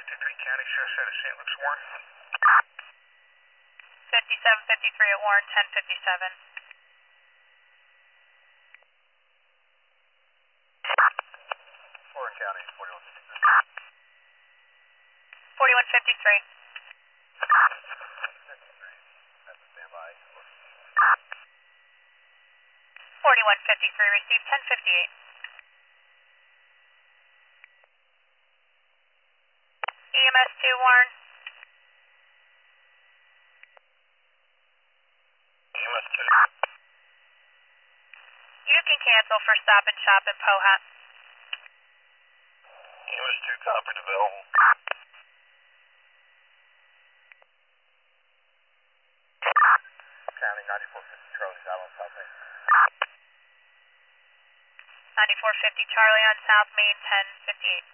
County, Sheriff out of St. Luke's, Warren. 5753 at Warren, 1057. Warren County, 4153. 4153. 53, that's a standby. 4153, received 1058. EMS 2, Warren. EMS 2. You can cancel for Stop and Shop in Pohat. EMS 2, copy, development. County, 9450 Charlie, South South Main. 9450 Charlie on South Main, 1058.